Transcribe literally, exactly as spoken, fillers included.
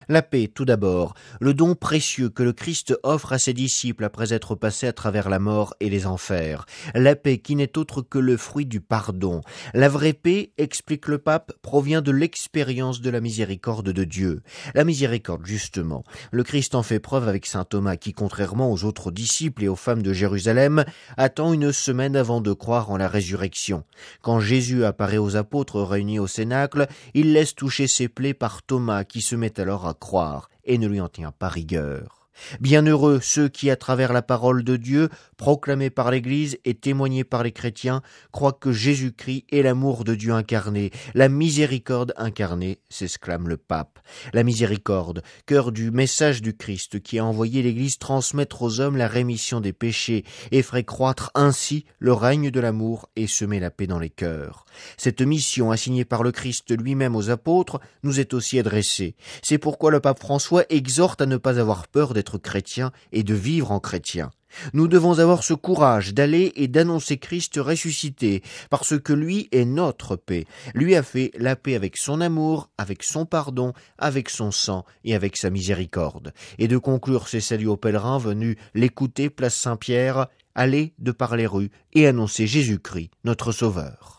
La paix, tout d'abord, le don précieux que le Christ offre à ses disciples après être passé à travers la mort et les enfers. La paix qui n'est autre que le fruit du pardon. La vraie paix, explique le pape, provient de l'expérience de la miséricorde de Dieu. La miséricorde, justement, le Christ en fait preuve avec saint Thomas qui, contrairement aux autres disciples et aux femmes de Jérusalem, attend une semaine avant de croire en la résurrection. Quand Jésus apparaît aux apôtres réunis au Cénacle, il laisse toucher ses plaies par Thomas qui se met alors à croire et ne lui en tient pas rigueur. Bienheureux ceux qui, à travers la parole de Dieu, proclamée par l'Église et témoignée par les chrétiens, croient que Jésus-Christ est l'amour de Dieu incarné, la miséricorde incarnée, s'exclame le pape. La miséricorde, cœur du message du Christ qui a envoyé l'Église transmettre aux hommes la rémission des péchés et ferait croître ainsi le règne de l'amour et semer la paix dans les cœurs. Cette mission assignée par le Christ lui-même aux apôtres nous est aussi adressée. C'est pourquoi le pape François exhorte à ne pas avoir peur d'être chrétien et de vivre en chrétien. Nous devons avoir ce courage d'aller et d'annoncer Christ ressuscité, parce que lui est notre paix. Lui a fait la paix avec son amour, avec son pardon, avec son sang et avec sa miséricorde. Et de conclure ces saluts aux pèlerins venus l'écouter place Saint-Pierre, aller de par les rues et annoncer Jésus-Christ, notre Sauveur.